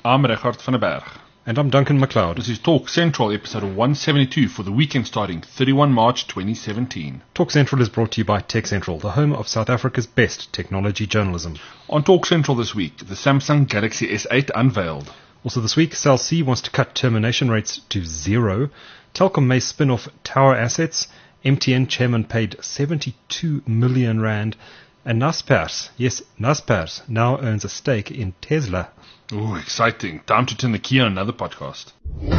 I'm Richard van der Berg. And I'm Duncan MacLeod. This is Talk Central, episode 172 for the weekend starting 31 March 2017. Talk Central is brought to you by Tech Central, the home of South Africa's best technology journalism. On Talk Central this week, the Samsung Galaxy S8 unveiled. Also this week, Cell C wants to cut termination rates to 0. Telkom may spin off tower assets. MTN chairman paid 72 million rand. And Naspers, yes, Naspers now owns a stake in Tesla. Ooh, exciting. Time to turn the key on another podcast.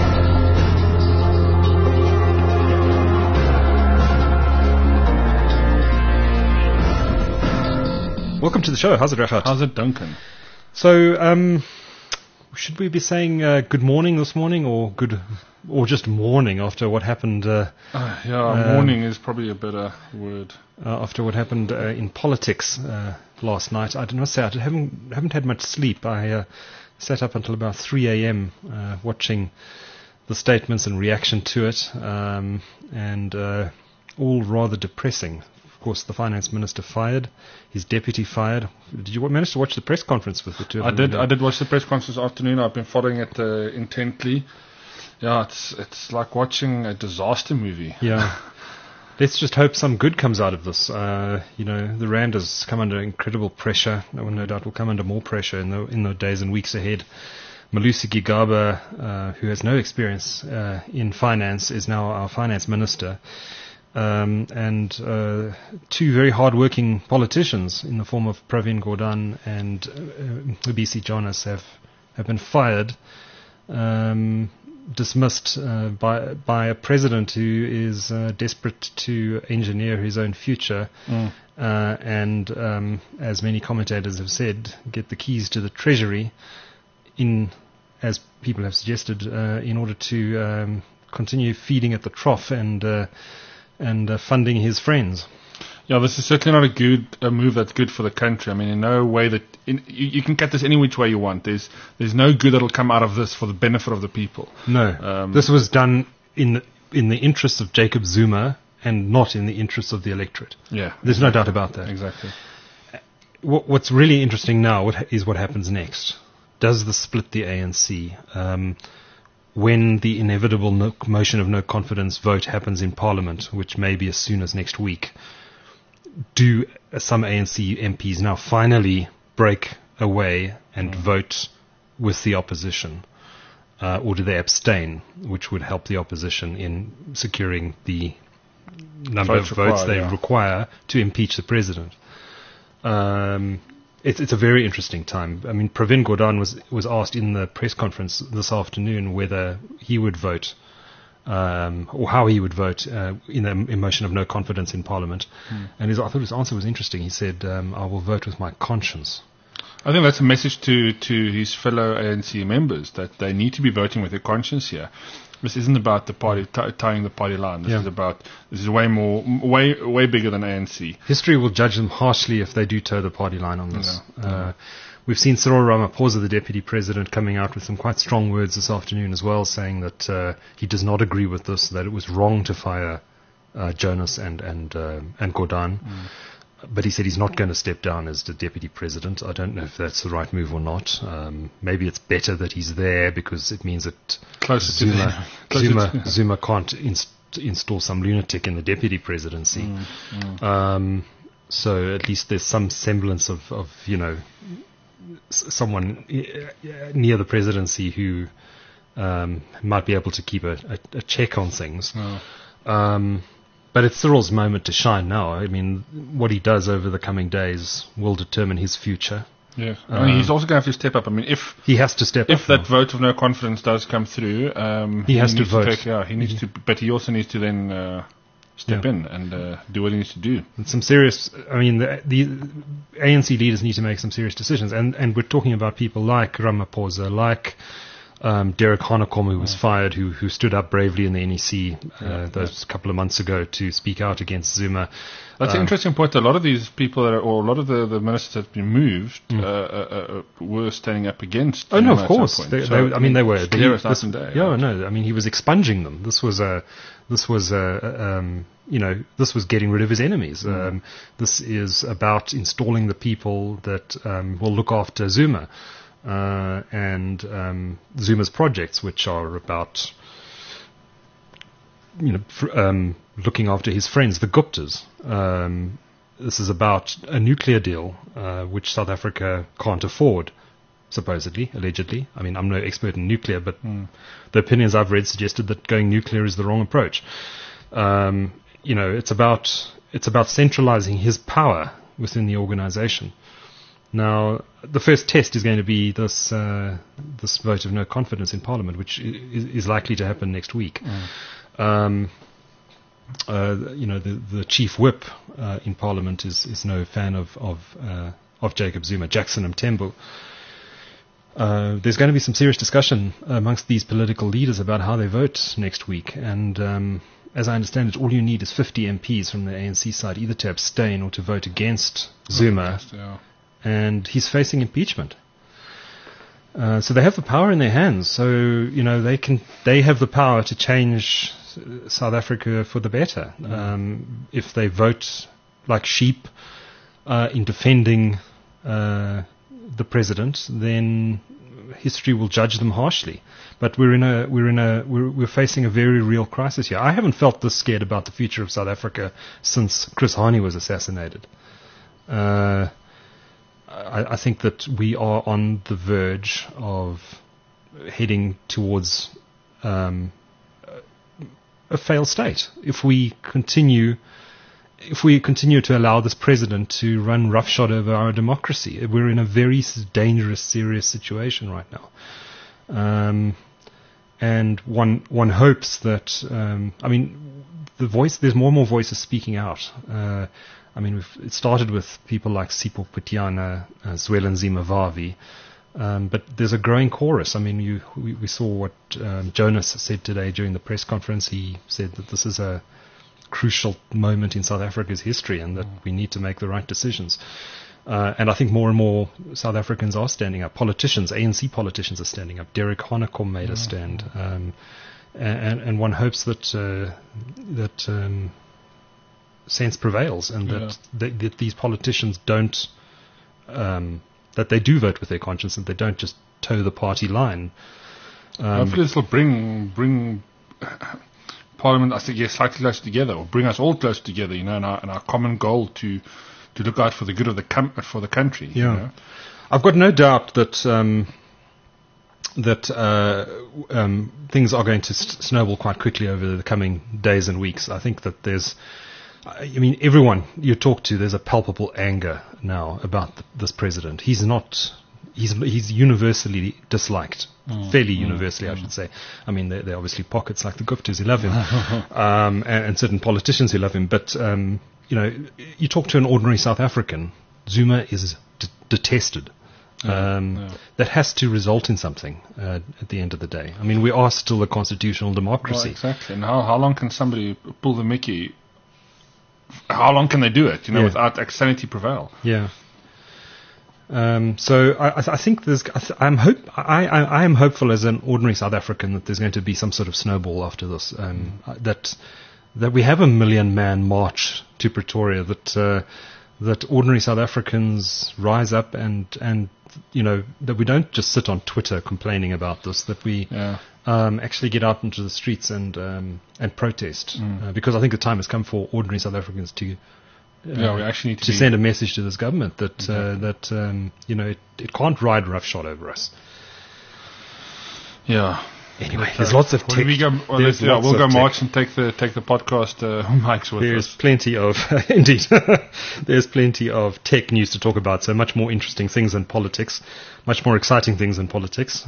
Welcome to the show. How's it, Richard? How's it, Duncan? So, should we be saying good morning this morning, or just morning after what happened? Morning is probably a better word. After what happened in politics last night, I must say I haven't had much sleep. I sat up until about 3 a.m. Watching the statements and reaction to it, and all rather depressing. Of course, the finance minister fired, his deputy fired. Did you manage to watch the press conference with the two of them? I did watch the press conference this afternoon. I've been following it intently. Yeah, it's like watching a disaster movie. Yeah. Let's just hope some good comes out of this. The rand has come under incredible pressure. No doubt will come under more pressure in the days and weeks ahead. Malusi Gigaba, who has no experience in finance, is now our finance minister. And two very hard-working politicians in the form of Pravin Gordhan and Mbisi Jonas have been fired, dismissed by a president who is desperate to engineer his own future, and as many commentators have said, get the keys to the treasury as people have suggested, in order to continue feeding at the trough and funding his friends. Yeah, this is certainly not a move that's good for the country. I mean, in no way that you can cut this any which way you want. There's no good that'll come out of this for the benefit of the people. No, this was done in the interests of Jacob Zuma and not in the interests of the electorate. Yeah, there's no doubt about that. Exactly. What's really interesting now is what happens next. Does this split the ANC? When the inevitable motion of no confidence vote happens in Parliament, which may be as soon as next week, do some ANC MPs now finally break away and vote with the opposition? Or do they abstain, which would help the opposition in securing the number of votes they require to impeach the president? It's a very interesting time. I mean, Pravin Gordhan was asked in the press conference this afternoon whether he would vote, or how he would vote in a motion of no confidence in Parliament. And I thought his answer was interesting. He said, I will vote with my conscience. I think that's a message to his fellow ANC members, that they need to be voting with their conscience here. This isn't about the party tying the party line. This is way more, way bigger than ANC. History will judge them harshly if they do toe the party line on this. We've seen Cyril Ramaphosa, the deputy president, coming out with some quite strong words this afternoon as well, saying that he does not agree with this, that it was wrong to fire Jonas and Gordhan. But he said he's not going to step down as the deputy president. I don't know if that's the right move or not. Maybe it's better that he's there because it means that Zuma can't install some lunatic in the deputy presidency. So at least there's some semblance of someone near the presidency who might be able to keep a check on things. But it's Cyril's moment to shine now. I mean, what he does over the coming days will determine his future. Yeah, I mean, he's also going to have to step up. I mean, if he has to step up, if that vote of no confidence does come through, he has to vote. He needs to, but he also needs to then step in and do what he needs to do. And some serious. I mean, the ANC leaders need to make some serious decisions, and we're talking about people like Ramaphosa, like Derek Hanekom, who was fired, who stood up bravely in the NEC those couple of months ago to speak out against Zuma. That's an interesting point. A lot of these people, or a lot of the ministers that have been moved, were standing up against. Oh no, of course. They were. I mean, he was expunging them. This was getting rid of his enemies. This is about installing the people that will look after Zuma. and Zuma's projects, which are about looking after his friends, the Guptas. This is about a nuclear deal, which South Africa can't afford, supposedly, allegedly. I mean, I'm no expert in nuclear, but the opinions I've read suggested that going nuclear is the wrong approach. It's about centralizing his power within the organization. Now, the first test is going to be this vote of no confidence in Parliament, which is likely to happen next week. The chief whip in Parliament is no fan of Jacob Zuma, Jackson Mthembu. There's going to be some serious discussion amongst these political leaders about how they vote next week, and as I understand it, all you need is 50 MPs from the ANC side either to abstain or to vote against Zuma, and he's facing impeachment. So they have the power in their hands. So they have the power to change South Africa for the better. If they vote like sheep in defending the president, then history will judge them harshly. But we're facing a very real crisis here. I haven't felt this scared about the future of South Africa since Chris Hani was assassinated. I think that we are on the verge of heading towards a failed state if we continue to allow this president to run roughshod over our democracy. We're in a very dangerous, serious situation right now. And one hopes that, there's more and more voices speaking out. It started with people like Sipho Putyana, Zwelinzima Vavi, but there's a growing chorus. We saw what Jonas said today during the press conference. He said that this is a crucial moment in South Africa's history and that we need to make the right decisions. And I think more and more South Africans are standing up. ANC politicians are standing up. Derek Hanekom made a stand. And one hopes that sense prevails and that these politicians don't, that they do vote with their conscience and they don't just toe the party line. Hopefully this will bring Parliament, I think, slightly closer together, or bring us all closer together, in our common goal to look out for the good of for the country. Yeah, I've got no doubt that things are going to snowball quite quickly over the coming days and weeks. I think that everyone you talk to, there's a palpable anger now about this president. He's universally disliked, fairly universally, I should say. There are obviously pockets like the Guptas who love him, and certain politicians who love him. But you talk to an ordinary South African, Zuma is detested. That has to result in something at the end of the day. We are still a constitutional democracy. Well, exactly. And how long can somebody pull the Mickey? How long can they do it, without sanity prevail? Yeah. So I think I am hopeful as an ordinary South African that there's going to be some sort of snowball after this. That we have a 1 million man march to Pretoria. That ordinary South Africans rise up and that we don't just sit on Twitter complaining about this. That we actually get out into the streets and protest, because I think the time has come for ordinary South Africans to we actually need to send a message to this government that it can't ride roughshod over us. Yeah. Anyway, there's lots of tech. We'll go march and take the podcast mics with us. There's plenty of indeed. There's plenty of tech news to talk about. So much more interesting things than politics, much more exciting things than politics.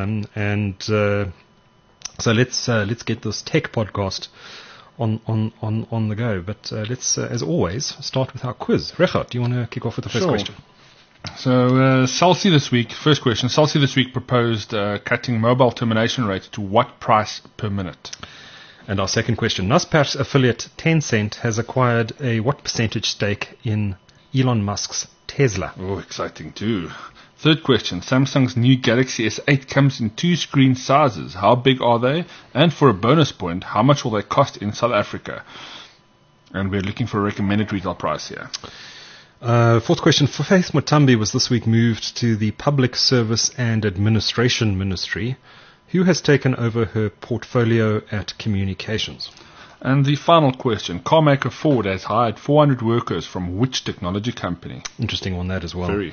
So let's get this tech podcast on the go. But let's, as always, start with our quiz. Regardt, do you want to kick off with the first question? So, Cell-C this week, first question. Cell-C this week proposed cutting mobile termination rates to what price per minute? And our second question. Naspers affiliate Tencent has acquired a what percentage stake in Elon Musk's Tesla? Oh, exciting too. Third question. Samsung's new Galaxy S8 comes in 2 screen sizes. How big are they? And for a bonus point, how much will they cost in South Africa? And we're looking for a recommended retail price here. Fourth question. Faith Mutambi was this week moved to the Public Service and Administration Ministry. Who has taken over her portfolio at Communications? And the final question. Carmaker Ford has hired 400 workers from which technology company? Interesting on that as well. Very.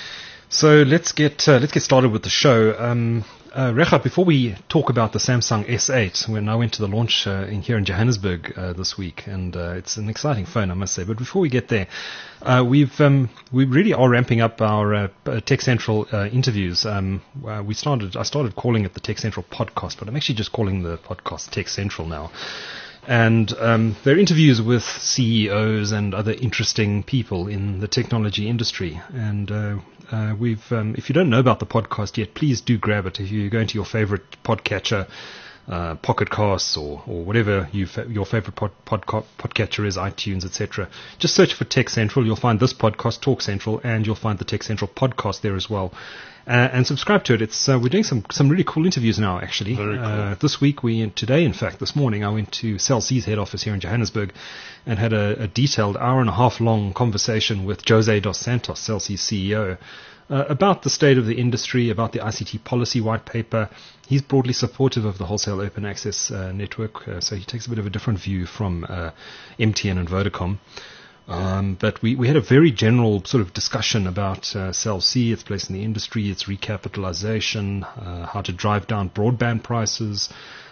So let's get started with the show. Recha, before we talk about the Samsung S8, when I went to the launch here in Johannesburg this week, and it's an exciting phone, I must say. But before we get there, we really are ramping up our Tech Central interviews. I started calling it the Tech Central podcast, but I'm actually just calling the podcast Tech Central now. And they're interviews with CEOs and other interesting people in the technology industry. And if you don't know about the podcast yet, please do grab it. If you go into your favorite podcatcher, Pocket Casts or whatever your favorite podcatcher is, iTunes, etc. Just search for Tech Central. You'll find this podcast, Talk Central, and you'll find the Tech Central podcast there as well. And subscribe to it. We're doing some really cool interviews now, actually. Very cool. This morning, I went to Cell C's head office here in Johannesburg and had a detailed hour-and-a-half long conversation with Jose Dos Santos, Cell C's CEO, about the state of the industry, about the ICT policy white paper. He's broadly supportive of the wholesale open access network, so he takes a bit of a different view from MTN and Vodacom. But we had a very general sort of discussion about Cell C, its place in the industry, its recapitalization, how to drive down broadband prices.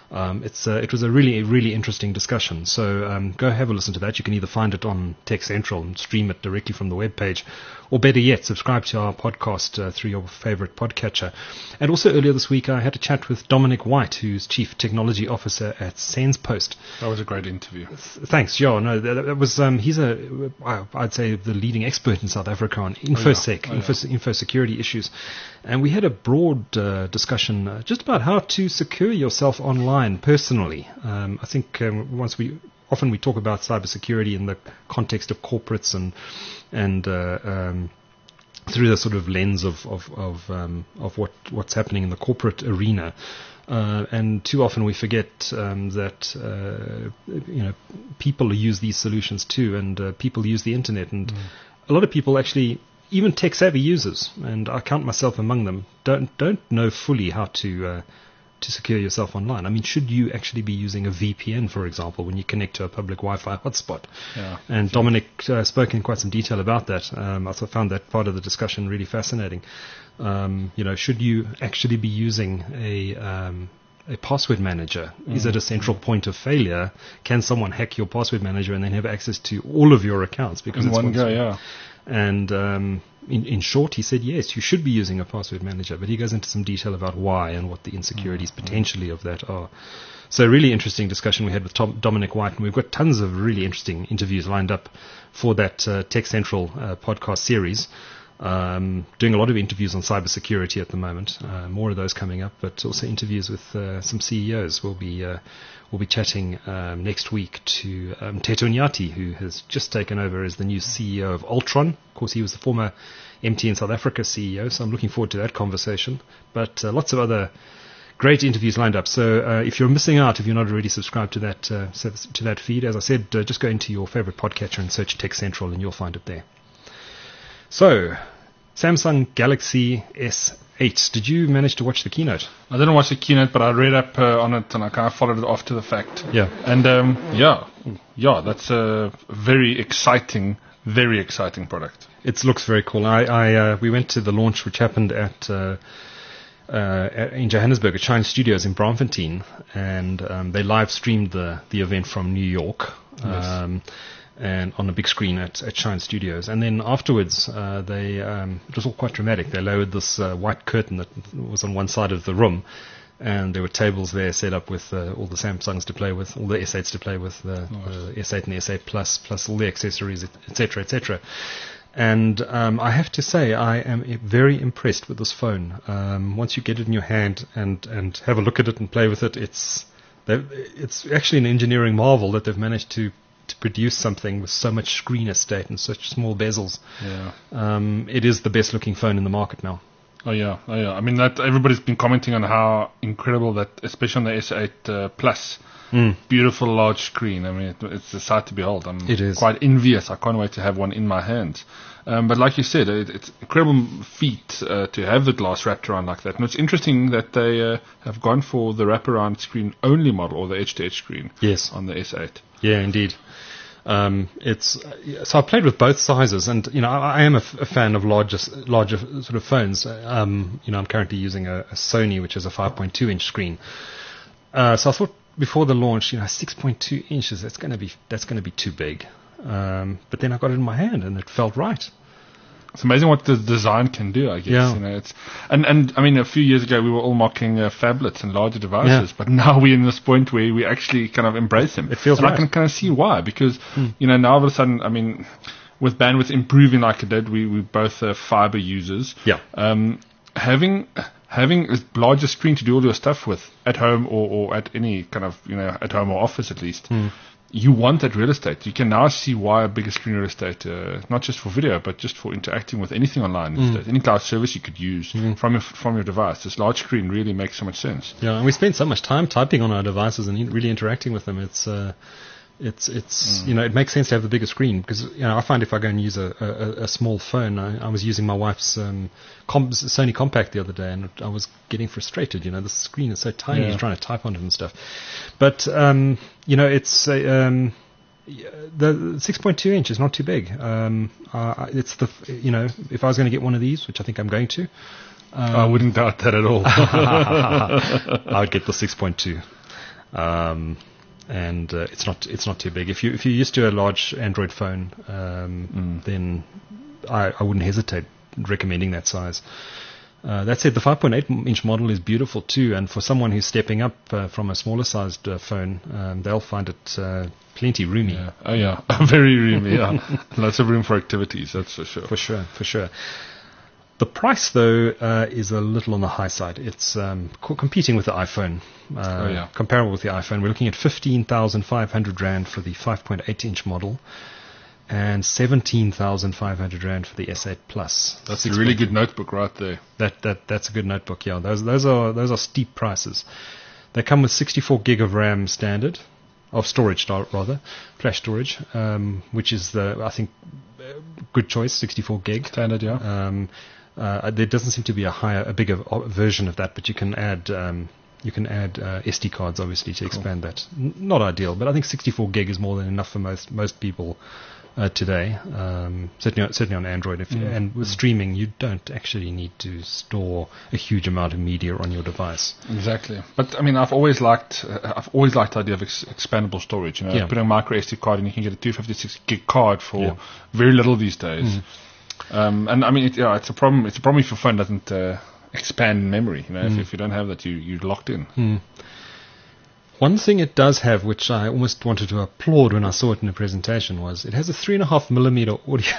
It was a really, really interesting discussion. So go have a listen to that. You can either find it on Tech Central and stream it directly from the webpage, or better yet, subscribe to our podcast through your favorite podcatcher. And also earlier this week, I had a chat with Dominic White, who's Chief Technology Officer at SensPost. That was a great interview. Thanks, yeah. No, that was he's I'd say the leading expert in South Africa on info security issues. And we had a broad discussion just about how to secure yourself online personally. I think often we talk about cybersecurity in the context of corporates and through the sort of lens of what's happening in the corporate arena. And too often we forget that people use these solutions too, and people use the internet, and a lot of people actually, even tech-savvy users, and I count myself among them, don't know fully how to secure yourself online. I mean, should you actually be using a VPN, for example, when you connect to a public Wi-Fi hotspot? Yeah. And Dominic spoke in quite some detail about that. I also found that part of the discussion really fascinating. Should you actually be using a password manager? Is it a central point of failure? Can someone hack your password manager and then have access to all of your accounts? Because in one go, yeah. And in short, he said, yes, you should be using a password manager, but he goes into some detail about why and what the insecurities potentially of that are. So a really interesting discussion we had with Dominic White, and we've got tons of really interesting interviews lined up for that Tech Central podcast series. Doing a lot of interviews on cybersecurity at the moment. More of those coming up, but also interviews with some CEOs. We'll be chatting next week to Teto Nyati, who has just taken over as the new CEO of Ultron. Of course, he was the former MTN South Africa CEO, so I'm looking forward to that conversation. But lots of other great interviews lined up. So if you're missing out, if you're not already subscribed to that feed, as I said, just go into your favorite podcatcher and search Tech Central, and you'll find it there. So, Samsung Galaxy S8. Did you manage to watch the keynote? I didn't watch the keynote, but I read up on it, and I kind of followed it after the fact. Yeah. And that's a very exciting product. It looks very cool. We went to the launch, which happened in Johannesburg at Shine Studios in Braamfontein, and they live streamed the event from New York. Yes. And on a big screen at Shine Studios. And then afterwards, it was all quite dramatic. They lowered this white curtain that was on one side of the room, and there were tables there set up with all the Samsungs to play with, all the S8s to play with, the S8 and the S8 plus all the accessories, etc., etc. And I have to say, I am very impressed with this phone. Once you get it in your hand and have a look at it and play with it, it's actually an engineering marvel that they've managed to produce something with so much screen estate and such small bezels. Yeah. It is the best looking phone in the market now. Oh yeah. I mean, that everybody's been commenting on how incredible that, especially on the S8 Plus, beautiful large screen. I mean, it's a sight to behold. It is. Quite envious. I can't wait to have one in my hands. But like you said, it's incredible feat to have the glass wrapped around like that. And it's interesting that they have gone for the wraparound screen only model, or the edge-to-edge screen. Yes. On the S8. Yeah, indeed. So I played with both sizes, and I am a fan of larger sort of phones. I'm currently using a Sony, which is a 5.2 inch screen. So I thought before the launch, 6.2 inches, that's going to be too big. But then I got it in my hand, and it felt right. It's amazing what the design can do, I guess. Yeah. It's and I mean, a few years ago we were all mocking phablets and larger devices, but now we're in this point where we actually kind of embrace them. It feels and right. I can kind of see why, because now all of a sudden, I mean, with bandwidth improving like it did, we both fiber users. Yeah. Having a larger screen to do all your stuff with at home or at any kind of at home or office at least. You want that real estate. You can now see why a bigger screen real estate, not just for video, but just for interacting with anything online. Any cloud service you could use from your device. This large screen really makes so much sense. Yeah, and we spend so much time typing on our devices and really interacting with them. It makes sense to have the bigger screen, because I find if I go and use a small phone, I was using my wife's Sony Compact the other day, and I was getting frustrated. The screen is so tiny, you're trying to type on it and stuff. But it's the 6.2 inch is not too big. It's if I was going to get one of these, which I think I'm going to, I wouldn't doubt that at all. I would get the 6.2. And it's not too big. If you're used to a large Android phone, then I wouldn't hesitate recommending that size. That said, the 5.8 inch model is beautiful too, and for someone who's stepping up from a smaller sized phone, they'll find it plenty roomy. Yeah. Oh yeah, very roomy. Yeah, lots of room for activities. That's for sure. For sure. The price, though, is a little on the high side. It's competing with the iPhone. Comparable with the iPhone. We're looking at 15,500 Rand for the 5.8 inch model, and 17,500 Rand for the S8 Plus. That's a really good notebook right there. That's a good notebook. Yeah, those are steep prices. They come with 64 gig of RAM standard, of storage rather, flash storage, which is I think good choice, 64 gig standard. Yeah. There doesn't seem to be a bigger version of that, but you can add SD cards, obviously, to expand that. Not ideal, but I think 64 gig is more than enough for most people today. Certainly on Android. And with streaming, you don't actually need to store a huge amount of media on your device. Exactly. But I mean, I've always liked the idea of expandable storage. Put a micro SD card and you can get a 256 gig card for very little these days. And I mean, it's a problem. It's a problem if your phone doesn't expand memory. If you don't have that, you're locked in. One thing it does have, which I almost wanted to applaud when I saw it in the presentation, was it has a 3.5mm audio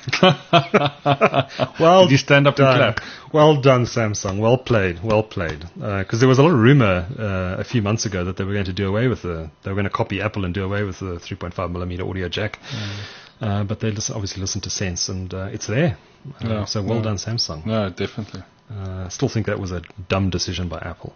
jack. Well, did you stand up and clap? Well done, Samsung. Well played. Because there was a lot of rumor a few months ago that they were going to do away with they were going to copy Apple and do away with the 3.5mm audio jack. But they obviously listened to sense, and it's there. So well done, Samsung. No, definitely. I still think that was a dumb decision by Apple.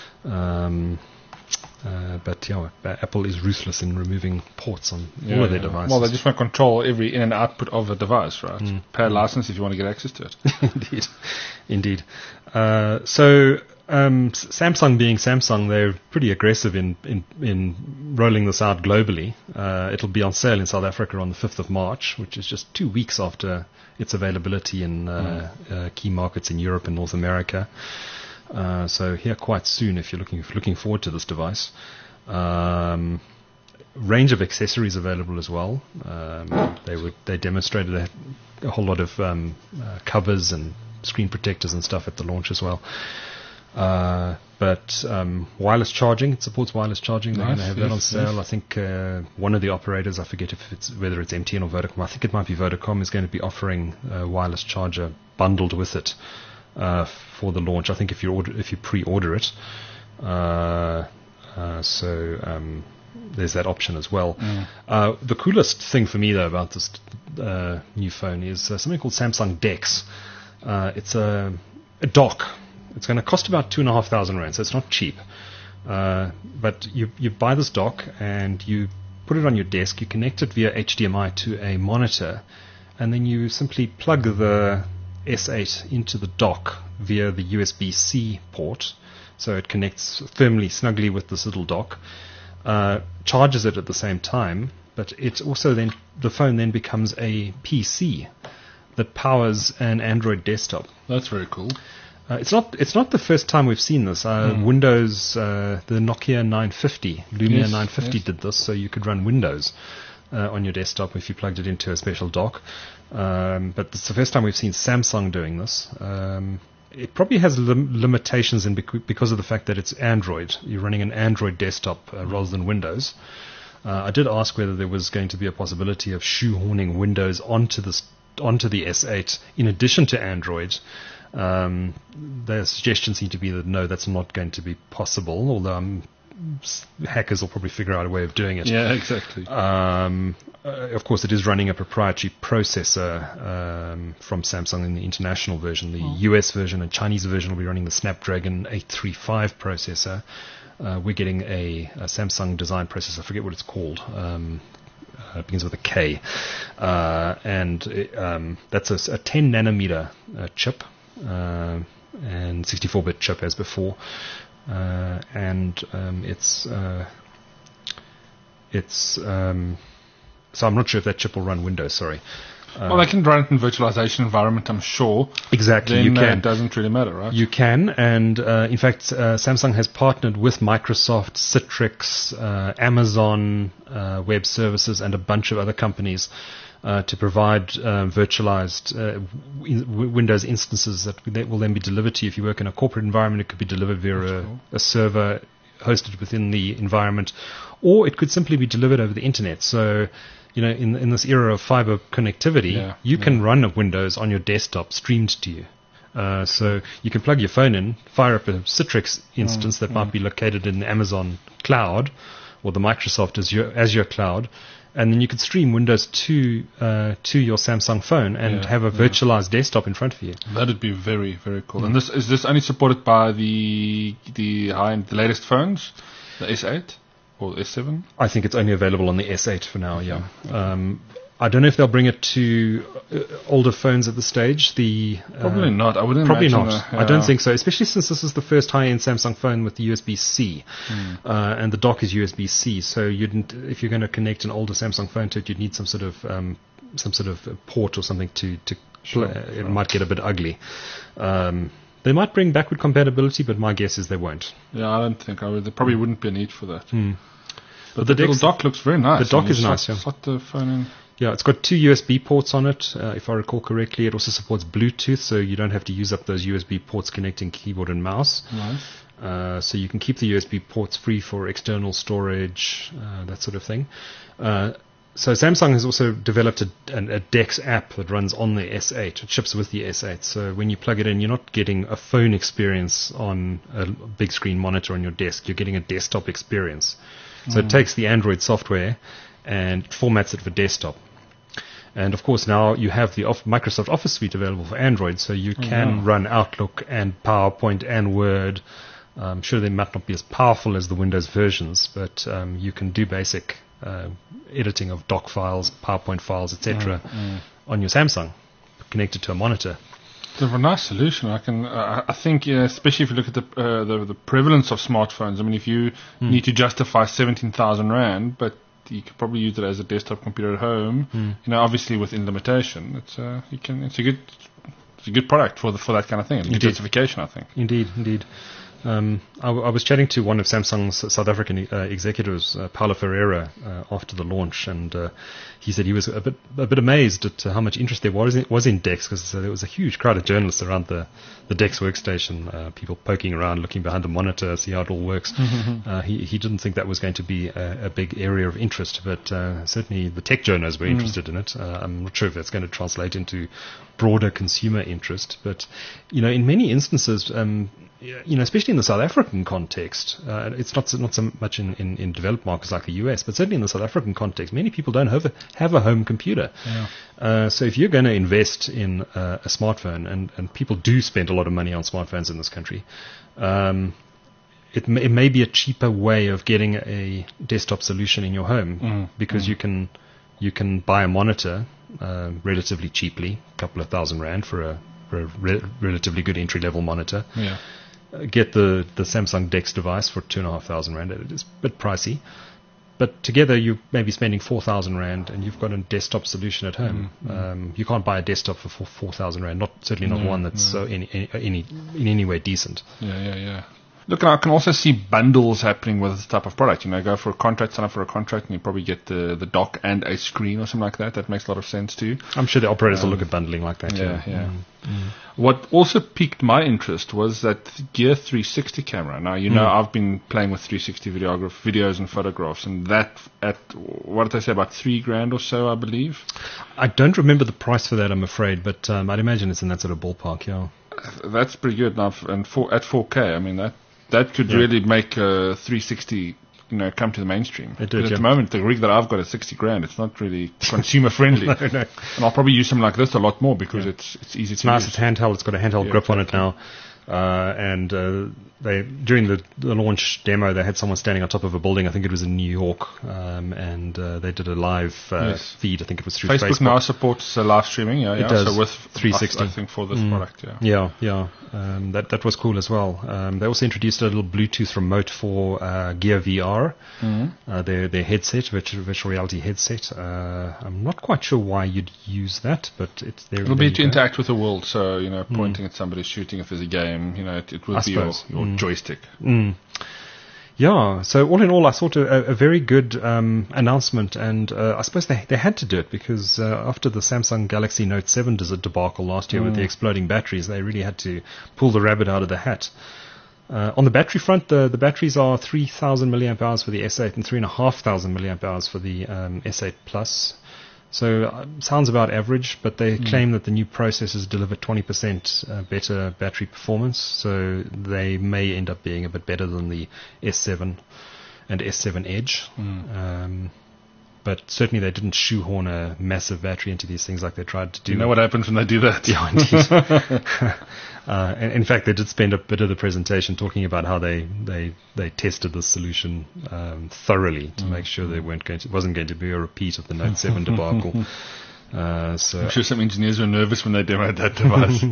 But Apple is ruthless in removing ports on all of their devices. Well, they just want to control every in and output of a device, right? Pay a license if you want to get access to it. Indeed. So Samsung being Samsung, they're pretty aggressive in rolling this out globally. It'll be on sale in South Africa on the 5th of March, which is just 2 weeks after its availability in key markets in Europe and North America. So here quite soon if you're looking forward to this device. Range of accessories available as well. They demonstrated a whole lot of covers and screen protectors and stuff at the launch as well. But wireless charging, it supports wireless charging. They're going to have that on sale. I think one of the operators, I forget whether it's MTN or Vodacom, I think it might be Vodacom, is going to be offering a wireless charger bundled with it for the launch. I think if you pre-order it. There's that option as well. The coolest thing for me though about this new phone is something called Samsung DeX. It's a dock. It's going to cost about 2,500 rand, so it's not cheap. But you buy this dock and you put it on your desk. You connect it via HDMI to a monitor, and then you simply plug the S8 into the dock via the USB-C port. So it connects firmly, snugly with this little dock. Charges it at the same time, but it's also then the phone then becomes a PC that powers an Android desktop. That's very cool. It's not the first time we've seen this. Windows, the Nokia 950, Lumia 950 did this, so you could run Windows on your desktop if you plugged it into a special dock. But it's the first time we've seen Samsung doing this. It probably has limitations because of the fact that it's Android. You're running an Android desktop rather than Windows. I did ask whether there was going to be a possibility of shoehorning Windows onto the S8 in addition to Android. The suggestion seemed to be that no, that's not going to be possible, although hackers will probably figure out a way of doing it. Yeah, exactly. Of course, it is running a proprietary processor from Samsung in the international version. The US version and Chinese version will be running the Snapdragon 835 processor. We're getting a Samsung design processor. I forget what it's called. It begins with a K. And that's a 10 nanometer chip. And 64-bit chip as before, so I'm not sure if that chip will run Windows. Sorry. Well, they can run it in virtualization environment, I'm sure. Exactly, then, you can. It doesn't really matter, right? You can, and in fact, Samsung has partnered with Microsoft, Citrix, Amazon Web Services, and a bunch of other companies to provide virtualized Windows instances that will then be delivered to you. If you work in a corporate environment, it could be delivered via a server hosted within the environment, or it could simply be delivered over the internet. So, in this era of fiber connectivity, you can run a Windows on your desktop streamed to you. So you can plug your phone in, fire up a Citrix instance that might be located in the Amazon cloud or the Microsoft Azure cloud, and then you could stream Windows to your Samsung phone and have a virtualized desktop in front of you. That'd be very, very cool. And is this only supported by the latest phones, the S8 or the S7? I think it's only available on the S8 for now. Yeah. I don't know if they'll bring it to older phones at this stage. Probably not. I wouldn't. Probably not. I don't think so. Especially since this is the first high-end Samsung phone with the USB-C, and the dock is USB-C. So if you're going to connect an older Samsung phone to it, you'd need some sort of port or something to it might get a bit ugly. They might bring backward compatibility, but my guess is they won't. Yeah, I don't think there probably wouldn't be a need for that. But the little dock looks very nice. The dock is nice. Slot the phone in. Yeah, it's got 2 USB ports on it, if I recall correctly. It also supports Bluetooth, so you don't have to use up those USB ports connecting keyboard and mouse. Nice. So you can keep the USB ports free for external storage, that sort of thing. So Samsung has also developed a DeX app that runs on the S8. It ships with the S8. So when you plug it in, you're not getting a phone experience on a big screen monitor on your desk. You're getting a desktop experience. So it takes the Android software and formats it for desktop. And of course now you have the Microsoft Office Suite available for Android, so you can run Outlook and PowerPoint and Word. I'm sure they might not be as powerful as the Windows versions, but you can do basic editing of doc files, PowerPoint files, etc. on your Samsung, connected to a monitor. It's a nice solution. I think, especially if you look at the prevalence of smartphones. I mean, if you need to justify 17,000 rand, but you could probably use it as a desktop computer at home. Obviously within limitation. It's a good product for that kind of thing. Good justification, I think. Indeed. I was chatting to one of Samsung's South African executives, Paulo Ferreira, after the launch, and he said he was a bit amazed at how much interest there was in DeX, because there was a huge crowd of journalists around the DeX workstation, people poking around, looking behind the monitor, see how it all works. He didn't think that was going to be a big area of interest, but certainly the tech journals were interested in it. I'm not sure if that's going to translate into broader consumer interest, but in many instances, especially in the South African context, it's not so much in developed markets like the US, but certainly in the South African context, many people don't have a home computer. Yeah. So if you're going to invest in a smartphone, and people do spend a lot of money on smartphones in this country, it may be a cheaper way of getting a desktop solution in your home, because you can buy a monitor relatively cheaply, a couple of $1,000 for a relatively good entry-level monitor. Yeah. Get the Samsung DeX device for $2,500. It is a bit pricey, but together you may be spending $4,000, and you've got a desktop solution at home. You can't buy a desktop for $4,000. Certainly not one that's in any way decent. Yeah. Look, I can also see bundles happening with this type of product. Go for a contract, sign up for a contract, and you probably get the dock and a screen or something like that. That makes a lot of sense too. I'm sure the operators will look at bundling like that. Yeah. What also piqued my interest was that Gear 360 camera. Now, I've been playing with 360 videos and photographs, and that at, what did I say, about $3,000 or so, I believe? I don't remember the price for that, I'm afraid, but I'd imagine it's in that sort of ballpark, yeah. That's pretty good. Now, and at 4K, I mean, that could really make 360, come to the mainstream. It did, at the moment, the rig that I've got is $60,000. It's not really consumer friendly. No. And I'll probably use something like this a lot more because it's easy to use. It's nice. It's handheld. It's got a handheld grip on it now. And they during the launch demo, they had someone standing on top of a building. I think it was in New York, and they did a live feed. I think it was through Facebook. Now supports live streaming. It does. So with 360, I think for this product. Yeah. That was cool as well. They also introduced a little Bluetooth remote for Gear VR, their headset, virtual reality headset. I'm not quite sure why you'd use that, but it'll be to interact with the world. So pointing at somebody, shooting if there's a game. It will be your joystick. Yeah, so all in all, I thought a very good announcement, and I suppose they had to do it because after the Samsung Galaxy Note 7 debacle last year with the exploding batteries, they really had to pull the rabbit out of the hat. On the battery front, the batteries are 3,000 milliamp hours for the S8 and 3,500 milliamp hours for the S8 Plus. So sounds about average, but they claim that the new processors deliver 20% better battery performance, so they may end up being a bit better than the S7 and S7 Edge. But certainly they didn't shoehorn a massive battery into these things like they tried to do. You know what happens when they do that? Yeah, indeed. And in fact, they did spend a bit of the presentation talking about how they tested the solution thoroughly to make sure it wasn't going to be a repeat of the Note 7 debacle. So I'm sure some engineers were nervous when they demoed that device.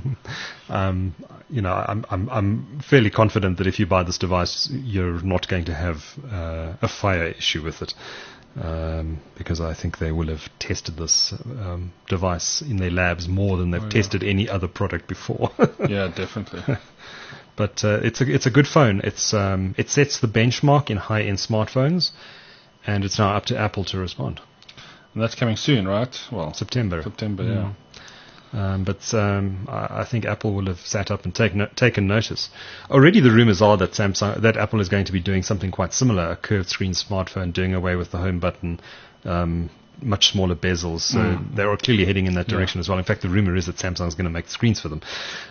I'm fairly confident that if you buy this device, you're not going to have a fire issue with it. Because I think they will have tested this device in their labs more than they've tested any other product before. Yeah, definitely. But it's a good phone. It sets the benchmark in high-end smartphones, and it's now up to Apple to respond. And that's coming soon, right? Well, September, yeah. But I think Apple will have sat up and taken notice. Already the rumors are that Apple is going to be doing something quite similar, a curved screen smartphone, doing away with the home button, much smaller bezels. So they are clearly heading in that direction as well. In fact, the rumor is that Samsung is going to make screens for them.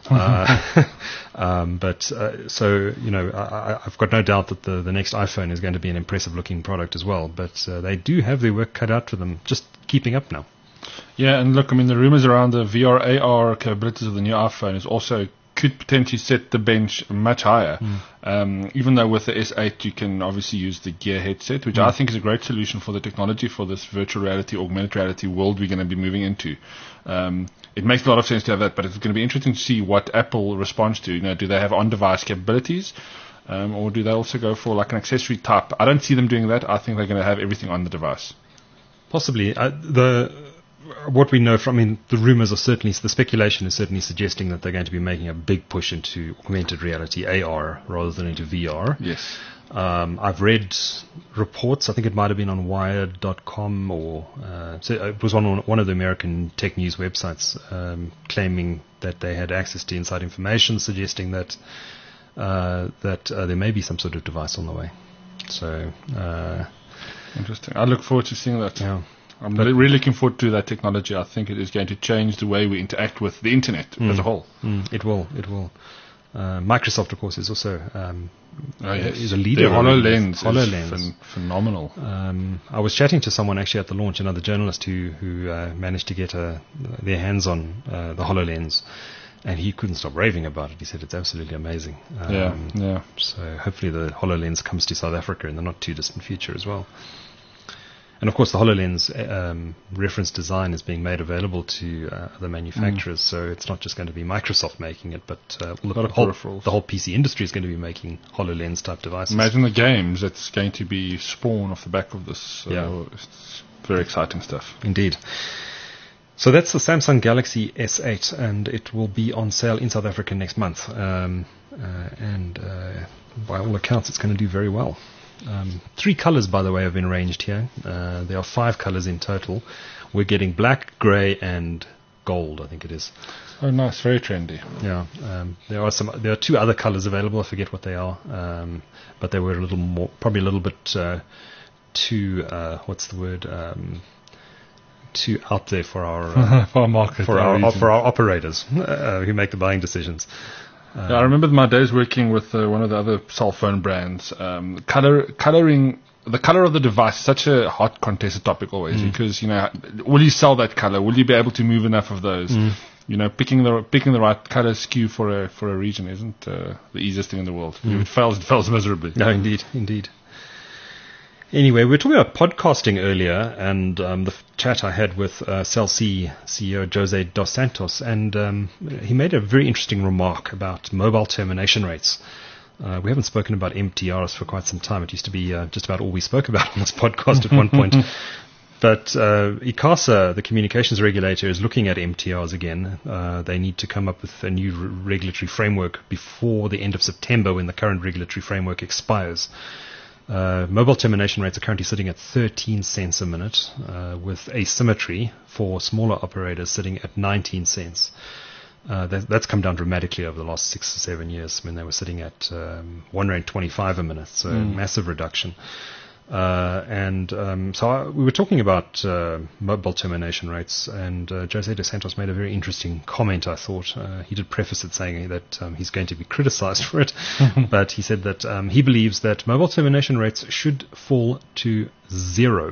I've got no doubt that the next iPhone is going to be an impressive looking product as well. But they do have their work cut out for them, just keeping up now. Yeah, and look, I mean, the rumors around the VR, AR capabilities of the new iPhone is also could potentially set the bench much higher. Even though with the S8 you can obviously use the Gear headset, which I think is a great solution for the technology for this virtual reality, augmented reality world we're going to be moving into. It makes a lot of sense to have that, but it's going to be interesting to see what Apple responds to. Do they have on-device capabilities? Or do they also go for like an accessory type? I don't see them doing that. I think they're going to have everything on the device. Possibly. What we know from, the rumors are certainly, the speculation is certainly suggesting that they're going to be making a big push into augmented reality, AR, rather than into VR. Yes. I've read reports, I think it might have been on Wired.com so it was on one of the American tech news websites, claiming that they had access to inside information suggesting that there may be some sort of device on the way. So, interesting. I look forward to seeing that. Yeah. I'm really looking forward to that technology. I think it is going to change the way we interact with the internet as a whole. It will. Microsoft, of course, is also is a leader. The HoloLens HoloLens. is phenomenal. I was chatting to someone actually at the launch, another journalist who managed to get their hands on the HoloLens, and he couldn't stop raving about it. He said it's absolutely amazing. Yeah. So hopefully the HoloLens comes to South Africa in the not too distant future as well. And of course, the HoloLens reference design is being made available to other manufacturers. So it's not just going to be Microsoft making it, but the whole PC industry is going to be making HoloLens type devices. Imagine the games that's going to be spawned off the back of this. It's very exciting stuff. Indeed. So that's the Samsung Galaxy S8, and it will be on sale in South Africa next month. And by all accounts, it's going to do very well. 3 colors, by the way, have been arranged here. There are 5 colors in total. We're getting black, grey, and gold, I think it is. Oh, nice. Very trendy. Yeah. There are 2 other colors available. I forget what they are. But they were a little more, probably a little bit too, too out there for our for our market, for our operators who make the buying decisions. I remember my days working with one of the other cell phone brands. Coloring the color of the device is such a hot contested topic always, because will you sell that color? Will you be able to move enough of those? Picking the right color scheme for a region isn't the easiest thing in the world. If it fails miserably. No, indeed. Anyway, we were talking about podcasting earlier, and the chat I had with Cell C CEO Jose Dos Santos, and he made a very interesting remark about mobile termination rates. We haven't spoken about MTRs for quite some time. It used to be just about all we spoke about on this podcast at one point. But ICASA, the communications regulator, is looking at MTRs again. They need to come up with a new regulatory framework before the end of September, when the current regulatory framework expires. Mobile termination rates are currently sitting at 13 cents a minute, with asymmetry for smaller operators sitting at 19 cents. That's come down dramatically over the last 6 or 7 years, when they were sitting at R1.25 a minute, so massive reduction. So we were talking about mobile termination rates, and Jose Dos Santos made a very interesting comment, I thought. He did preface it saying that he's going to be criticized for it, but he said that he believes that mobile termination rates should fall to 0.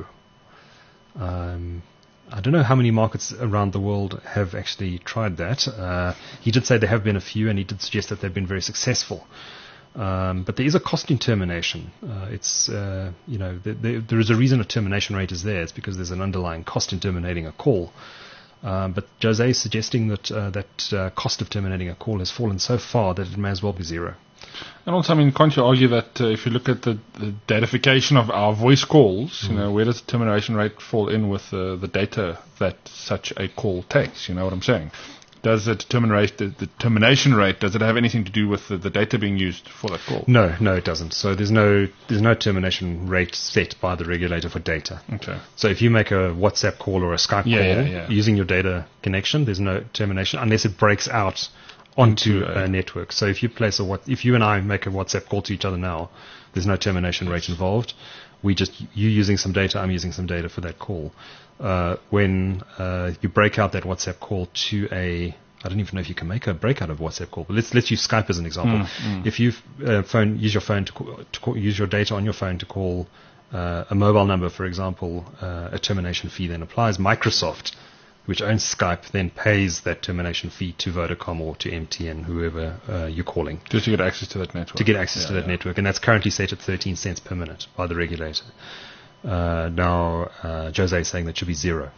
I don't know how many markets around the world have actually tried that. He did say there have been a few, and he did suggest that they've been very successful. But there is a cost in termination. There is a reason a termination rate is there. It's because there's an underlying cost in terminating a call. But Jose is suggesting that that cost of terminating a call has fallen so far that it may as well be 0. And also, can't you argue that if you look at the datafication of our voice calls, where does the termination rate fall in with the data that such a call takes? You know what I'm saying? Does the termination rate, does it have anything to do with the data being used for that call? No, it doesn't. So there's no termination rate set by the regulator for data. Okay. So if you make a WhatsApp call or a Skype call using your data connection, there's no termination unless it breaks out onto a network. So if you and I make a WhatsApp call to each other now, there's no termination rate involved. You using some data, I'm using some data for that call. When you break out that WhatsApp call to I don't even know if you can make a breakout of WhatsApp call, but let's use Skype as an example. If you use your phone use your data on your phone to call a mobile number, for example, a termination fee then applies. Microsoft, which owns Skype, then pays that termination fee to Vodacom or to MTN, whoever you're calling. Just to get access to that network. To get access to that network. And that's currently set at 13 cents per minute by the regulator. Now, Jose is saying that should be 0.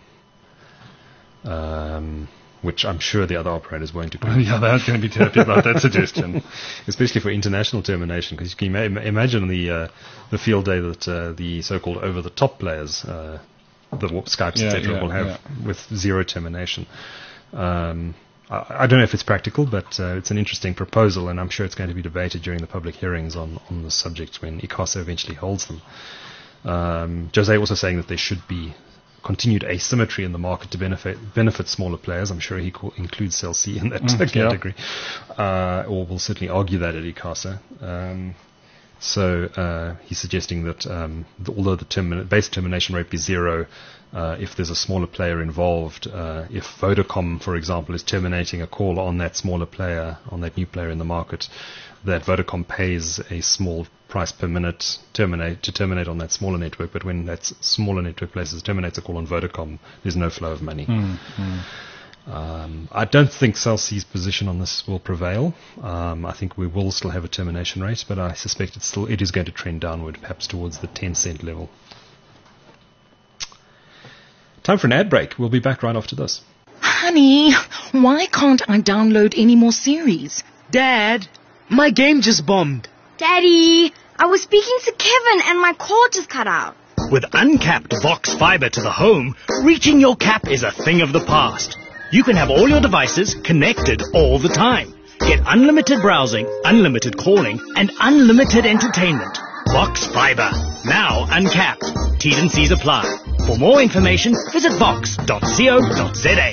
Which I'm sure the other operators won't agree. Yeah, they aren't going to be too happy about that suggestion. Especially for international termination, because you can imagine the field day that the so-called over-the-top players the Skypes, etc., will have with 0 termination. I don't know if it's practical, but it's an interesting proposal, and I'm sure it's going to be debated during the public hearings on the subject when ICASA eventually holds them. Jose also saying that there should be continued asymmetry in the market to benefit smaller players. I'm sure he includes Cell C in that category, or will certainly argue that at ICASA. So he's suggesting that although the base termination rate be 0, if there's a smaller player involved, if Vodacom, for example, is terminating a call on that smaller player, on that new player in the market, that Vodacom pays a small price per minute to terminate on that smaller network. But when that smaller network terminates a call on Vodacom, there's no flow of money. I don't think Cell C's position on this will prevail. I think we will still have a termination rate, but I suspect it is going to trend downward, perhaps towards the 10-cent level. Time for an ad break. We'll be back right after this. Honey, why can't I download any more series? Dad, my game just bombed. Daddy, I was speaking to Kevin and my cord just cut out. With uncapped Vox Fiber to the home, reaching your cap is a thing of the past. You can have all your devices connected all the time. Get unlimited browsing, unlimited calling, and unlimited entertainment. Vox Fiber. Now uncapped. T's and C's apply. For more information, visit vox.co.za.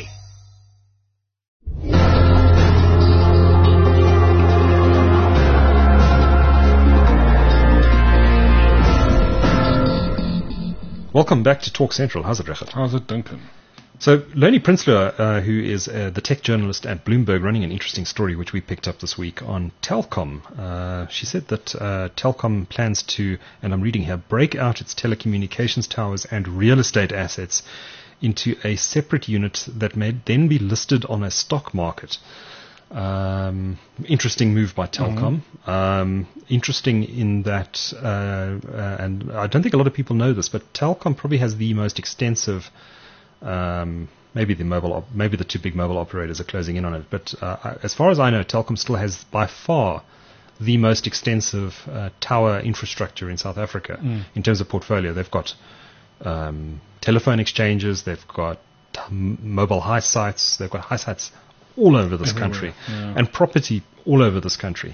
Welcome back to Talk Central. How's it, Richard? How's it, Duncan? So, Loni Prinsloo, who is the tech journalist at Bloomberg, running an interesting story which we picked up this week on Telkom. She said that Telkom plans to, and I'm reading here, break out its telecommunications towers and real estate assets into a separate unit that may then be listed on a stock market. Interesting move by Telkom. Interesting in that, and I don't think a lot of people know this, but Telkom probably has the most extensive. Maybe the two big mobile operators are closing in on it. But as far as I know, Telkom still has by far the most extensive tower infrastructure in South Africa in terms of portfolio. They've got telephone exchanges, they've got mobile high sites, they've got high sites all over this country, and property all over this country.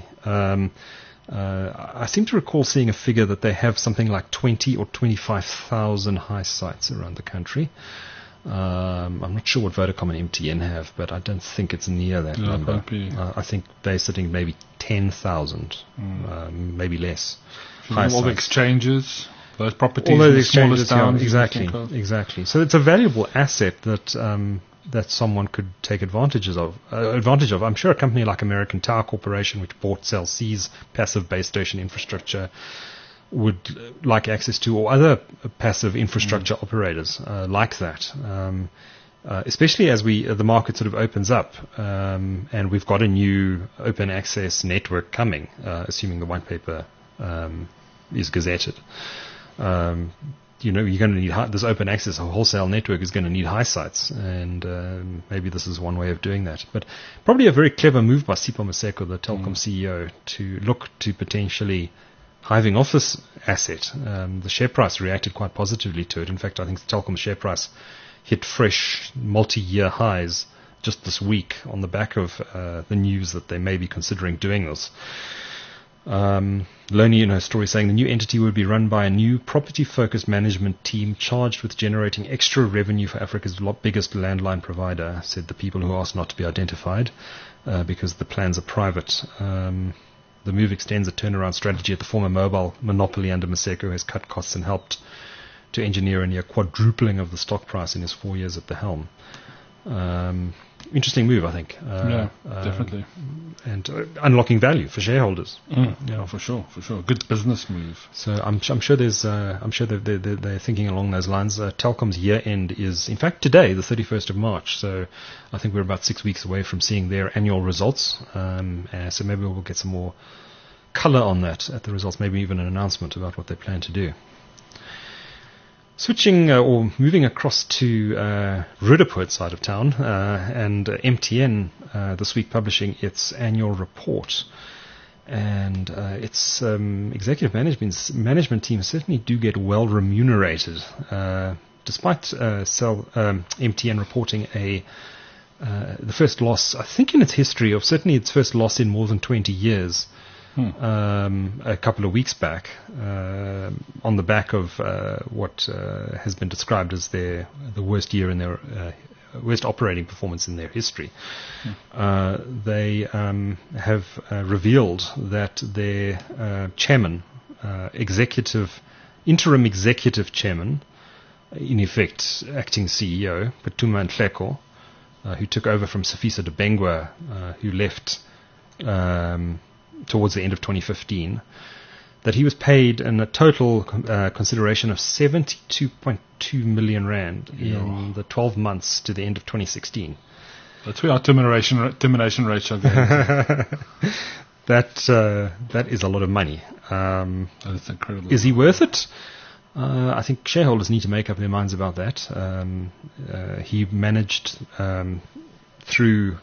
I seem to recall seeing a figure that they have something like 20 or 25,000 high sites around the country. I'm not sure what Vodacom and MTN have, but I don't think it's near that number. I think they're sitting maybe 10,000, maybe less. All the exchanges, those properties, all those exchanges, towns, exactly. So it's a valuable asset that someone could take advantage of. I'm sure a company like American Tower Corporation, which bought Cell C's passive base station infrastructure, would like access to, or other passive infrastructure operators like that. Especially as the market sort of opens up, and we've got a new open access network coming, assuming the white paper is gazetted. You're going to need this open access. A wholesale network is going to need high sites, and maybe this is one way of doing that. But probably a very clever move by Sipho Maseko, the Telkom CEO, to look to potentially hiving off this asset. The share price reacted quite positively to it. In fact, I think Telkom's share price hit fresh multi-year highs just this week on the back of the news that they may be considering doing this. Loni, in her story, saying the new entity would be run by a new property-focused management team charged with generating extra revenue for Africa's biggest landline provider, said the people who asked not to be identified because the plans are private. The move extends a turnaround strategy at the former mobile monopoly under Maseko, who has cut costs and helped to engineer a near quadrupling of the stock price in his 4 years at the helm. Interesting move, I think. Definitely. And unlocking value for shareholders. Yeah, for sure. Good business move. So I'm sure they're thinking along those lines. Telkom's year end is, in fact, today, the 31st of March. So I think we're about 6 weeks away from seeing their annual results. So maybe we'll get some more color on that at the results, maybe even an announcement about what they plan to do. Switching or moving across to Roodepoort side of town, and MTN this week publishing its annual report, and its executive management team certainly do get well remunerated, despite MTN reporting the first loss, I think, in its history, of certainly its first loss in more than 20 years. A couple of weeks back, on the back of what has been described as the worst year in their worst operating performance in their history. They have revealed that their chairman, interim executive chairman, in effect acting CEO, Phuthuma Nhleko, who took over from Sifiso Debengwa, who left towards the end of 2015, that he was paid in a total consideration of 72.2 million rand in the 12 months to the end of 2016. That's where our termination rates are going. That is a lot of money. That's incredible. Is he worth it? I think shareholders need to make up their minds about that. He managed through.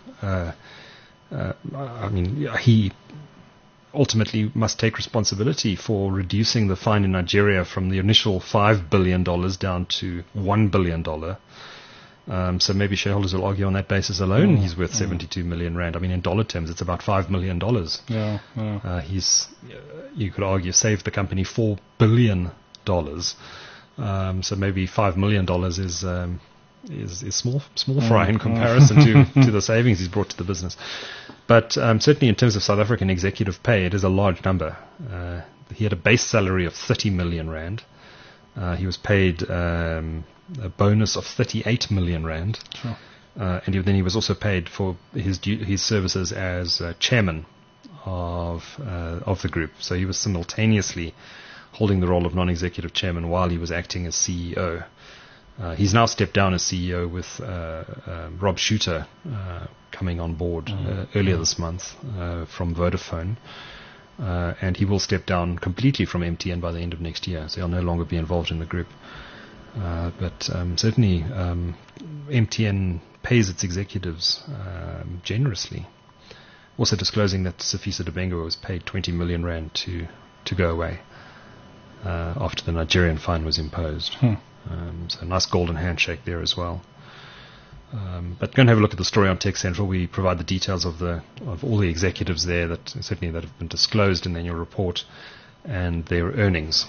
He ultimately must take responsibility for reducing the fine in Nigeria from the initial $5 billion down to $1 billion. So maybe shareholders will argue on that basis alone he's worth 72 million rand. I mean, in dollar terms, it's about $5 million. He's, you could argue, saved the company $4 billion. So maybe $5 million is small fry in comparison to the savings he's brought to the business. But certainly in terms of South African executive pay, it is a large number. He had a base salary of 30 million rand. He was paid a bonus of 38 million rand. Sure. And then he was also paid for his services as chairman of the group. So he was simultaneously holding the role of non-executive chairman while he was acting as CEO. He's now stepped down as CEO with Rob Shooter coming on board earlier this month from Vodafone. And he will step down completely from MTN by the end of next year, so he'll no longer be involved in the group. But certainly MTN pays its executives generously. Also disclosing that Sifiso Debengwa was paid 20 million rand to go away after the Nigerian fine was imposed. So a nice golden handshake there as well. But go and have a look at the story on Tech Central. We provide the details of all the executives there that have been disclosed in the annual report and their earnings.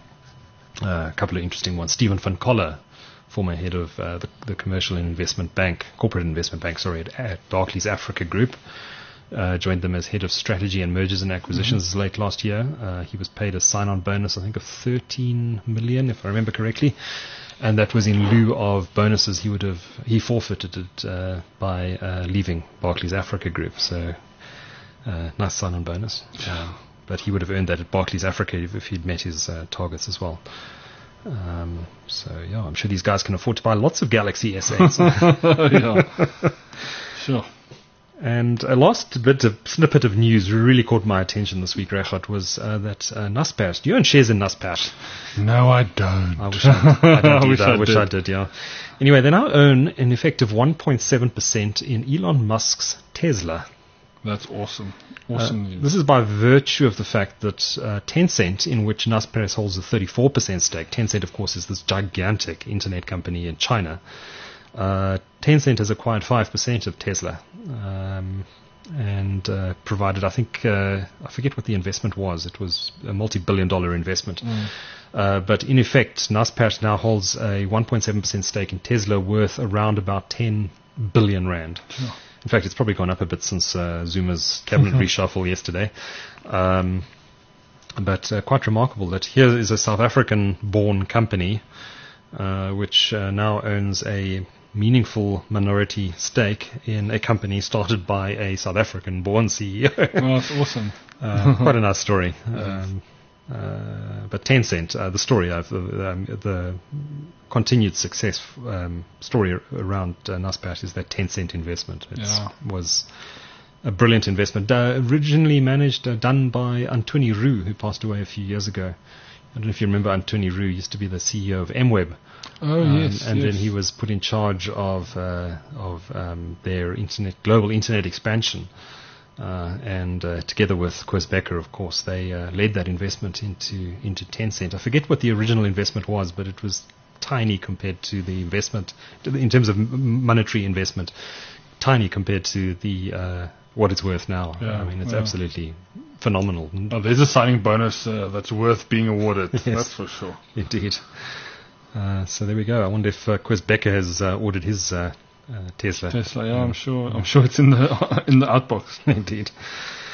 A couple of interesting ones. Stephen van Coller, former head of the commercial and investment bank, corporate investment bank, at Barclays Africa Group, joined them as head of strategy and mergers and acquisitions late last year. He was paid a sign-on bonus, I think, of 13 million, if I remember correctly, and that was in lieu of bonuses he forfeited it by leaving Barclays Africa Group. So nice sign-on bonus. But he would have earned that at Barclays Africa if he'd met his targets as well. So yeah, I'm sure these guys can afford to buy lots of Galaxy S8s. Yeah. Sure. And a last snippet of news really caught my attention this week, Regardt, was that Naspers. Do you own shares in Naspers? No, I don't. I wish I wish I did, yeah. Anyway, they now own an effective 1.7% in Elon Musk's Tesla. That's awesome. Awesome news. This is by virtue of the fact that Tencent, in which Naspers holds a 34% stake, Tencent, of course, is this gigantic internet company in China. Tencent has acquired 5% of Tesla and provided, I think, I forget what the investment was. It was a multi-billion-dollar investment. But in effect, Naspers now holds a 1.7% stake in Tesla worth around about 10 billion rand. Sure. In fact, it's probably gone up a bit since Zuma's cabinet reshuffle yesterday. But quite remarkable that here is a South African-born company which now owns a meaningful minority stake in a company started by a South African-born CEO. Oh, that's awesome. Quite a nice story. But Tencent, the story of the continued success story around Naspers is that Tencent investment. It was a brilliant investment. Originally done by Antoine Roux, who passed away a few years ago. I don't know if you remember Antoine Roux used to be the CEO of MWeb. Oh, yes. And then he was put in charge of their global internet expansion. And together with Koos Becker, of course, they led that investment into Tencent. I forget what the original investment was, but it was tiny compared to the investment, in terms of monetary investment, tiny compared to the what it's worth now. Yeah, I mean, it's absolutely phenomenal. Oh, there's a signing bonus that's worth being awarded. Yes, that's for sure. Indeed. So there we go. I wonder if Koos Becker has ordered his Tesla. Yeah, I'm sure. I'm sure it's in the outbox. Indeed.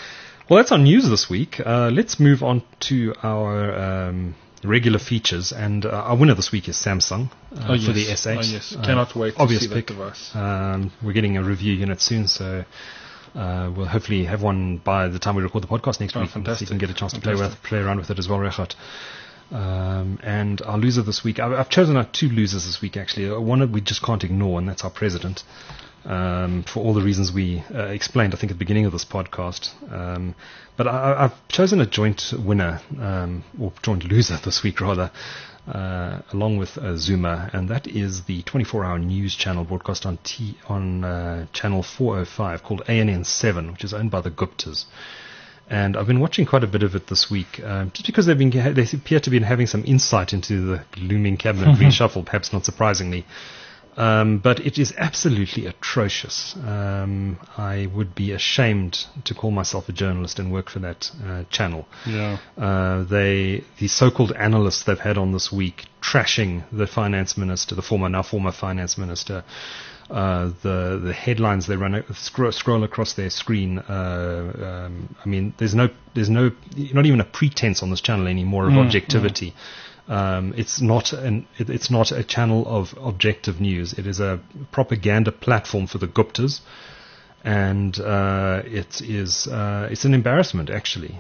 Well, that's our news this week. Let's move on to our regular features. And our winner this week is Samsung for the S8. Oh, yes. Cannot wait to obvious see pick. that device. We're getting a review unit soon, so we'll hopefully have one by the time we record the podcast next week. Fantastic. So you can get a chance to play around with it as well, Regardt. And our loser this week, I've chosen our two losers this week actually. One that we just can't ignore, and that's our president. For all the reasons we explained, I think, at the beginning of this podcast. But I've chosen a joint winner, or joint loser this week, rather, along with Zuma, and that is the 24-hour news channel broadcast on channel 405 called ANN7, which is owned by the Guptas. And I've been watching quite a bit of it this week, just because they appear to be having some insight into the looming cabinet reshuffle, perhaps not surprisingly. But it is absolutely atrocious. I would be ashamed to call myself a journalist and work for that channel. Yeah. The so-called analysts they've had on this week trashing the finance minister, the former finance minister. The headlines they run scroll across their screen. I mean, there's not even a pretense on this channel anymore of objectivity. It's not a channel of objective news. It is a propaganda platform for the Guptas, and it's an embarrassment actually.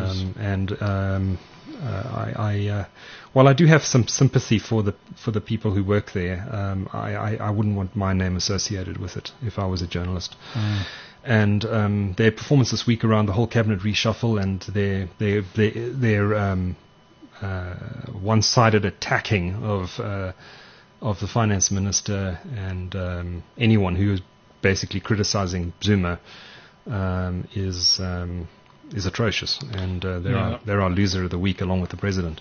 While I do have some sympathy for the people who work there, I wouldn't want my name associated with it if I was a journalist. And their performance this week around the whole cabinet reshuffle and their one-sided attacking of the finance minister and anyone who is basically criticizing Zuma is atrocious, and they're our loser of the week along with the president.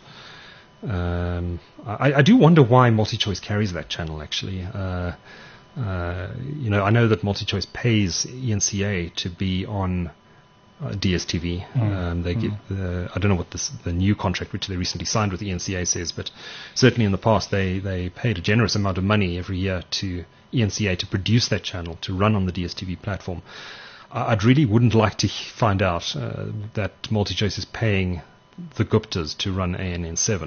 I do wonder why MultiChoice carries that channel actually. I know that MultiChoice pays ENCA to be on DSTV. They get I don't know what the new contract which they recently signed with the ENCA says, but certainly in the past they paid a generous amount of money every year to ENCA to produce that channel to run on the DSTV platform. I'd really wouldn't like to find out that MultiChoice is paying the Guptas to run ANN7.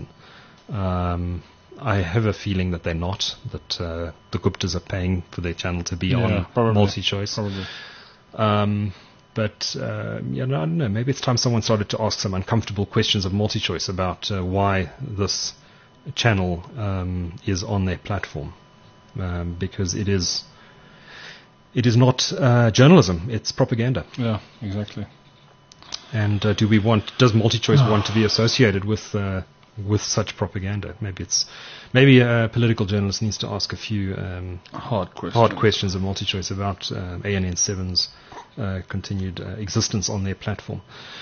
I have a feeling that they're not, that the Guptas are paying for their channel to be on MultiChoice. Probably. But I don't know. Maybe it's time someone started to ask some uncomfortable questions of MultiChoice about why this channel is on their platform, because it is not journalism; it's propaganda. Yeah, exactly. And does MultiChoice want to be associated with such propaganda? Maybe a political journalist needs to ask a few hard questions of MultiChoice about ANN7's continued existence on their platform.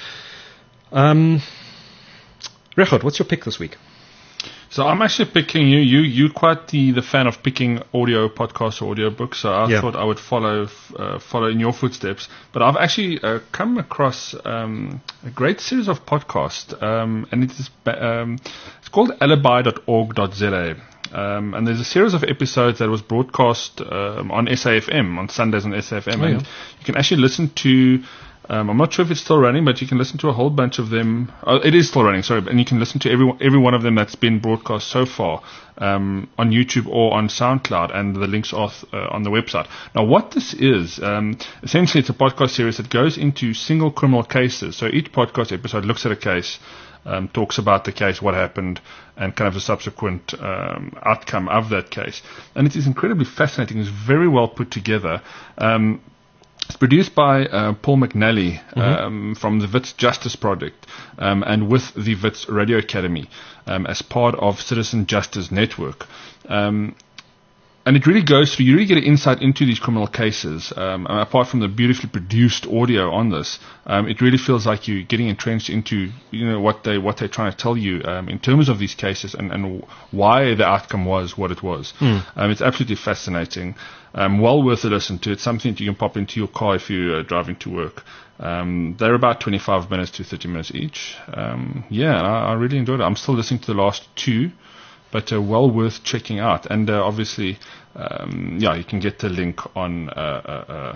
Regardt, what's your pick this week? So I'm actually picking you're quite the fan of picking audio podcasts or audio books, so I thought I would follow in your footsteps. But I've actually come across a great series of podcasts, and it's called alibi.org.za. And there's a series of episodes that was broadcast on SAFM, on Sundays on SAFM. And you can actually listen to, I'm not sure if it's still running, but you can listen to a whole bunch of them. It is still running, sorry. And you can listen to every one of them that's been broadcast so far on YouTube or on SoundCloud, and the links are on the website. Now, what this is, essentially it's a podcast series that goes into single criminal cases. So each podcast episode looks at a case, talks about the case, what happened, and kind of the subsequent outcome of that case. And it is incredibly fascinating. It's very well put together. It's produced by Paul McNally from the Wits Justice Project and with the Wits Radio Academy as part of Citizen Justice Network. And it really goes through, you really get an insight into these criminal cases. Apart from the beautifully produced audio on this, it really feels like you're getting entrenched into, what they're trying to tell you, in terms of these cases and why the outcome was what it was. It's absolutely fascinating. Well worth a listen to. It's something that you can pop into your car if you're driving to work. They're about 25 minutes to 30 minutes each. I really enjoyed it. I'm still listening to the last two, but well worth checking out. And obviously, you can get the link on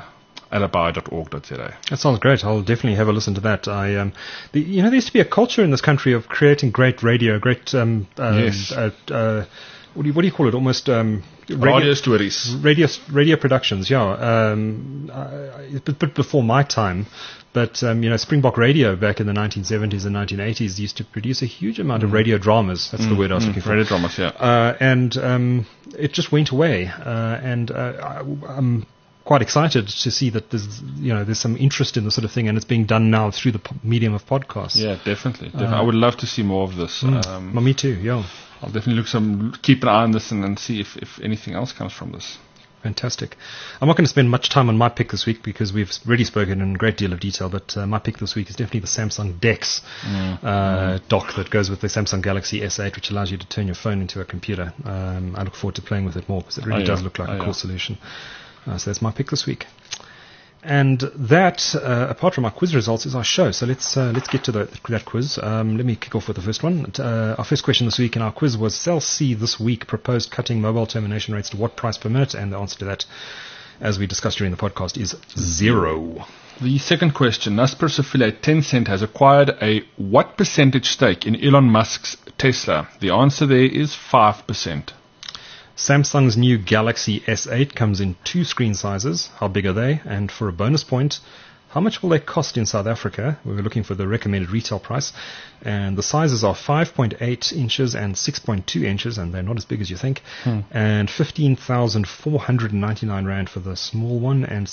alibi.org.za. That sounds great. I'll definitely have a listen to that. There used to be a culture in this country of creating great radio, great Yes. what do you call it? Almost Radio stories. radio productions. Yeah, a bit before my time. But, Springbok Radio back in the 1970s and 1980s used to produce a huge amount of radio dramas. That's the word I was looking for. Radio dramas, yeah. And it just went away. I'm quite excited to see that there's some interest in the sort of thing, and it's being done now through the medium of podcasts. Yeah, definitely. I would love to see more of this. Me too, yeah. I'll definitely keep an eye on this and see if anything else comes from this. Fantastic. I'm not going to spend much time on my pick this week because we've already spoken in a great deal of detail, but my pick this week is definitely the Samsung DeX dock that goes with the Samsung Galaxy S8, which allows you to turn your phone into a computer. I look forward to playing with it more because it really does look like a cool solution. So that's my pick this week. And that, apart from our quiz results, is our show. So let's get to that quiz. Let me kick off with the first one. Our first question this week in our quiz was: Cell C this week proposed cutting mobile termination rates to what price per minute? And the answer to that, as we discussed during the podcast, is 0. The second question: Naspers affiliate Tencent has acquired a what percentage stake in Elon Musk's Tesla? The answer there is 5%. Samsung's new Galaxy S8 comes in 2 screen sizes. How big are they? And for a bonus point, how much will they cost in South Africa? We were looking for the recommended retail price. And the sizes are 5.8 inches and 6.2 inches, and they're not as big as you think. And 15,499 Rand for the small one, and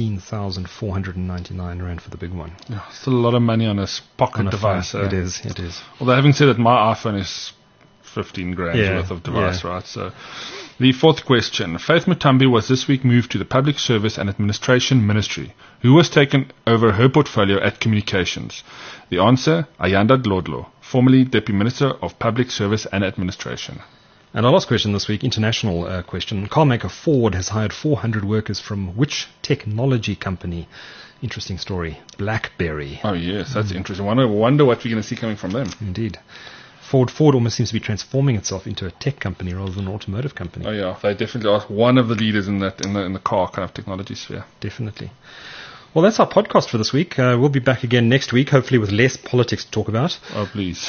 17,499 Rand for the big one. Yeah, still a lot of money on a pocket device. It is. Although having said that, my iPhone is 15 grand worth of device, right? So, the fourth question: Faith Mutambi was this week moved to the Public Service and Administration Ministry. Who was taken over her portfolio at Communications? The answer: Ayanda Dlodlo, formerly Deputy Minister of Public Service and Administration. And our last question this week, international question. Carmaker Ford has hired 400 workers from which technology company? Interesting story. BlackBerry. Oh yes, that's interesting. Wonder what we're going to see coming from them. Indeed. Ford almost seems to be transforming itself into a tech company rather than an automotive company. Oh yeah, they definitely are one of the leaders in the car kind of technology sphere. Definitely. Well, that's our podcast for this week. We'll be back again next week, hopefully with less politics to talk about. Oh, please.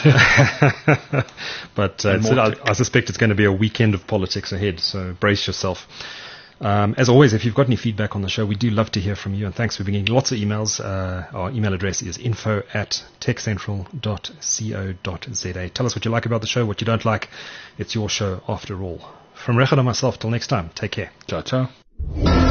But I suspect it's going to be a weekend of politics ahead, so brace yourself. As always, if you've got any feedback on the show, we do love to hear from you, and thanks for bringing lots of emails. Our email address is info@techcentral.co.za. Tell us what you like about the show, what you don't like. It's your show after all. From Rechad and myself, till next time, take care. Ciao, ciao.